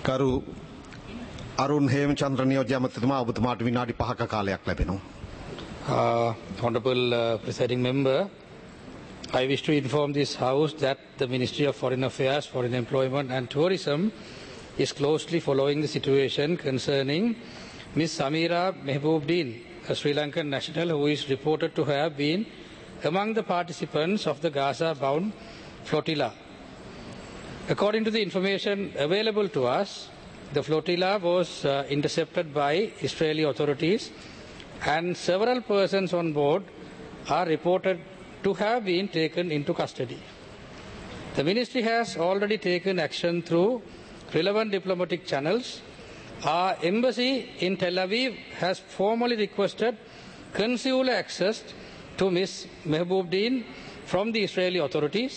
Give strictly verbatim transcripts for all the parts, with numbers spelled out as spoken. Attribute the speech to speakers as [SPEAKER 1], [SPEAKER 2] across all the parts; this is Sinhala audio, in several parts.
[SPEAKER 1] කරු අරුන් හේමචන්ද්‍ර නියෝජ්‍ය ඇමතිතුමා ඔබතුමාට විනාඩි පහක කාලයක් ලැබෙනවා.
[SPEAKER 2] Uh, Honorable uh, Presiding Member, I wish to inform this House that the Ministry of Foreign Affairs, Foreign Employment and Tourism is closely following the situation concerning Miz Samira Mehboobuddin, a Sri Lankan national who is reported to have been among the participants of the Gaza-bound flotilla. According to the information available to us, the flotilla was uh, intercepted by Israeli authorities and several persons on board are reported to have been taken into custody. The ministry has already taken action through relevant diplomatic channels. Our embassy in Tel Aviv has formally requested consular access to Miz Mehboobuddin from the Israeli authorities.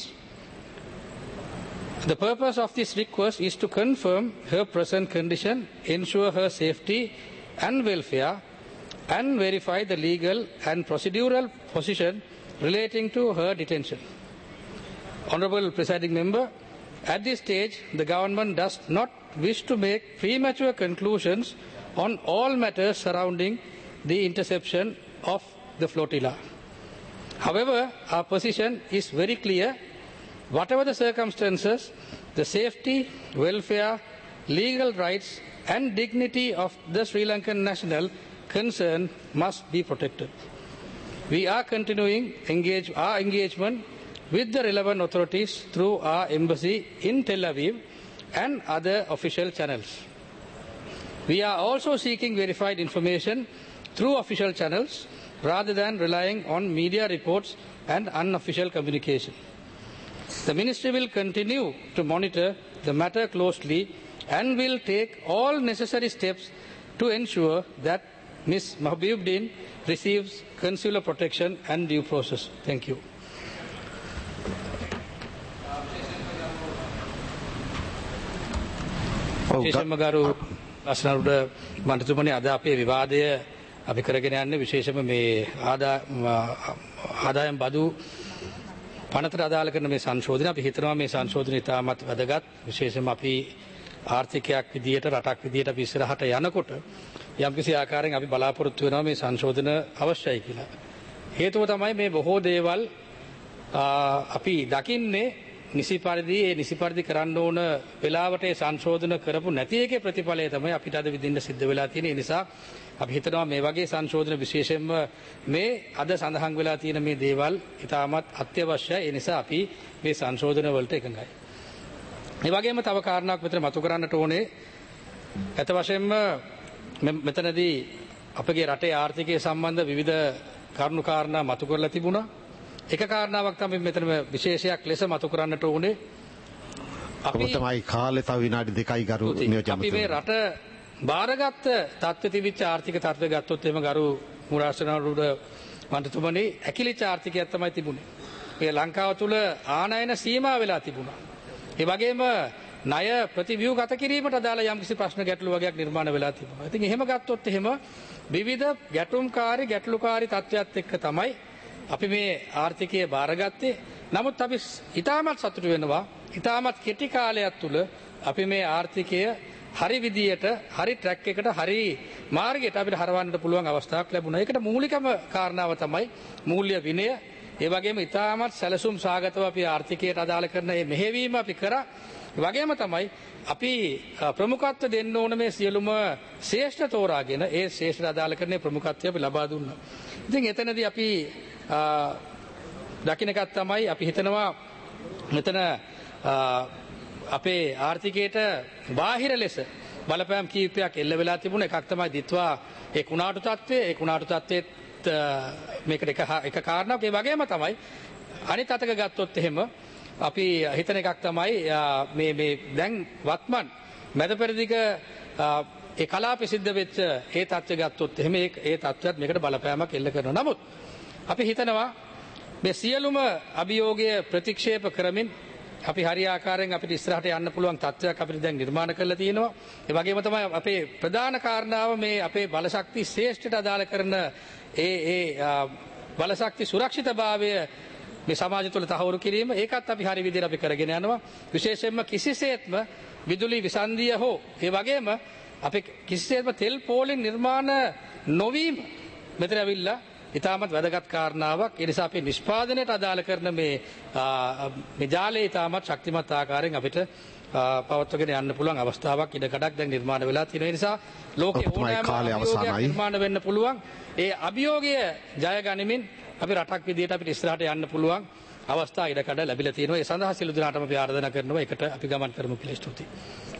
[SPEAKER 2] The purpose of this request is to confirm her present condition, ensure her safety and welfare, and verify the legal and procedural position relating to her detention. Honourable Presiding Member, at this stage, the government does not wish to make premature conclusions on all matters surrounding the interception of the flotilla. However, our position is very clear. Whatever the circumstances, the safety, welfare, legal rights and dignity of the Sri Lankan national concerned must be protected. We are continuing engage, our engagement with the relevant authorities through our embassy in Tel Aviv and other official channels. We are also seeking verified information through official channels rather than relying on media reports and unofficial communication. The Ministry will continue to monitor the matter closely and will take all necessary steps to ensure that Miz Mehboobuddin receives consular protection and due process. Thank you. විශේෂයෙන්ම ගරු අස්නරුඩ මන්ත්‍රීතුමනි අද අපේ විවාදය අපි කරගෙන යන්නේ විශේෂයෙන්ම මේ ආදායම් බදු පනතට අදාළ කරන මේ සංශෝධනය අපි හිතනවා මේ සංශෝධනය ඉතාමත් වැදගත් විශේෂයෙන්ම අපි ආර්ථිකයක් විදියට රටක් විදියට අපි ඉස්සරහට යනකොට යම්කිසි ආකාරයෙන් අපි බලාපොරොත්තු වෙනවා මේ සංශෝධන අවශ්‍යයි කියලා. හේතුව තමයි මේ බොහෝ දේවල් අපි දකින්නේ නිසි පරිදි ඒ නිසි පරිදි කරන්න ඕන වෙලාවට ඒ සංශෝධන කරපු නැති එකේ ප්‍රතිඵලය තමයි අපිට අද විඳින්න සිද්ධ වෙලා තියෙන්නේ. ඒ නිසා අපි හිතනවා මේ වගේ සංශෝධන විශේෂයෙන්ම මේ අද සඳහන් වෙලා තියෙන මේ දේවල් ඉතාමත් අත්‍යවශ්‍යයි. ඒ නිසා අපි මේ සංශෝධන වලට එකඟයි. ඒ වගේම තව කාරණාවක් මෙතන මතු කරන්නට ඕනේ. අත වශයෙන්ම මෙතනදී අපගේ රටේ ආර්ථිකය සම්බන්ධ විවිධ කරුණු කාරණා මතු කරලා තිබුණා. එක කාරණාවක් තමයි මෙතන විශේෂයක් ලෙස මතු කරන්නට ඕනේ.
[SPEAKER 1] අපි තමයි කාලේ තව විනාඩි දෙකයි ගරු නියෝජ්‍ය
[SPEAKER 2] අපි මේ රට බාරගත් තත්ත්ව තිබිච්ච ආර්ථික තත්ත්වය ගත්තොත් එහෙම ගරු මුරාසනරුඩ මන්ත්‍රීතුමනි ඇකිලිච්ච ආර්ථිකයක් තමයි තිබුණේ. මේ ලංකාව තුල ආනයන සීමා වෙලා තිබුණා. ඒ වගේම ණය ප්‍රතිව්‍යුහගත කිරීමට අදාළ යම්කිසි ප්‍රශ්න ගැටලු වගේක් නිර්මාණය වෙලා තිබුණා. ඉතින් එහෙම ගත්තොත් එහෙම විවිධ ගැටුම්කාරී ගැටලුකාරී තත්ත්වයක් එක්ක තමයි අපි මේ ආර්ථිකය බාරගත්තේ. නමුත් අපි ඉතාමත් සතුටු වෙනවා ඉතාමත් කෙටි කාලයක් තුල අපි මේ ආර්ථිකය හරි විදියට හරි ට්‍රැක් එකට හරි මාර්ගයට අපිට හරවන්නට පුළුවන් අවස්ථාවක් ලැබුණා. ඒකට මූලිකම කාරණාව තමයි මූල්‍ය විනය. ඒ වගේම ඉතාමත් සැලසුම් සාගතව අපි ආර්ථිකයට අදාළ කරන මේ මෙහෙවීම අපි කරා. ඒ වගේම තමයි අපි ප්‍රමුඛත්ව දෙන්න ඕන මේ සියලුම ශ්‍රේෂ්ඨ තෝරාගෙන ඒ ශ්‍රේෂ්ඨ අදාළ කරන ප්‍රමුඛත්වය අපි ලබා දුන්නා. ඉතින් එතනදී අපි දකින්න එකක් තමයි අපි හිතනවා මෙතන අපේ ආර්ථිකයට බාහිර ලෙස බලපෑම් කීපයක් එල්ල වෙලා තිබුණ එකක් තමයි දිත්වා ඒ කුණාටු තත්ත්වය. ඒ කුණාටු තත්ත්වෙත් මේකට එක එක කාරණාවක්. ඒ වගේම තමයි අනිත් අතක ගත්තොත් එහෙම අපි හිතන එකක් තමයි මේ මේ දැන් වත්මන් මැද පෙරදිග ඒ කලාපෙ සිද්ධ වෙච්ච ඒ තත්ත්වය ගත්තොත් එහෙම ඒ ඒ තත්ත්වයක් මේකට බලපෑමක් එල්ල කරනවා. නමුත් අපි හිතනවා මේ සියලුම අභියෝගය ප්‍රතික්ෂේප කරමින් අපි හරි ආකාරයෙන් අපිට ඉස්සරහට යන්න පුළුවන් තත්ත්වයක් අපිට දැන් නිර්මාණය කරලා තියෙනවා. ඒ වගේම තමයි අපේ ප්‍රධාන කාරණාව මේ අපේ බලශක්ති ශ්‍රේෂ්ඨට අදාළ කරන ඒ ඒ බලශක්ති සුරක්ෂිතභාවය මේ සමාජය තුළ තහවුරු කිරීම. ඒකත් අපි හරි විදිහට අපි කරගෙන යනවා. විශේෂයෙන්ම කිසිසේත්ම විදුලි විසන්ධිය හෝ ඒ වගේම අපි කිසිසේත්ම තෙල් පෝලින් නිර්මාණ නොවීම මෙතන ඇවිල්ලා ඉතාමත් වැදගත් කාරණාවක්. ඒ නිසා අපි නිෂ්පාදනයට අදාළ කරන මේ මේ ජාලය ඉතාමත් ශක්තිමත් ආකාරයෙන් අපිට පවත්වාගෙන යන්න පුළුවන් අවස්ථාවක් ඉඩකඩක් දැන් නිර්මාණය වෙලා තියෙනවා. ඒ නිසා ලෝකයේ ඕනෑම අභියෝගයක් නිර්මාණය වෙන්න පුළුවන්. ඒ අභියෝගය ජය ගනිමින් අපි රටක් විදියට අපිට ඉස්සරහට යන්න පුළුවන් අවස්ථා ඉඩකඩ ලැබිලා තියෙනවා. ඒ සඳහා සියලු දෙනාටම අපි ආරාධනා කරනවා එකට අපි ගමන් කරමු කියලා. ස්තුතියි.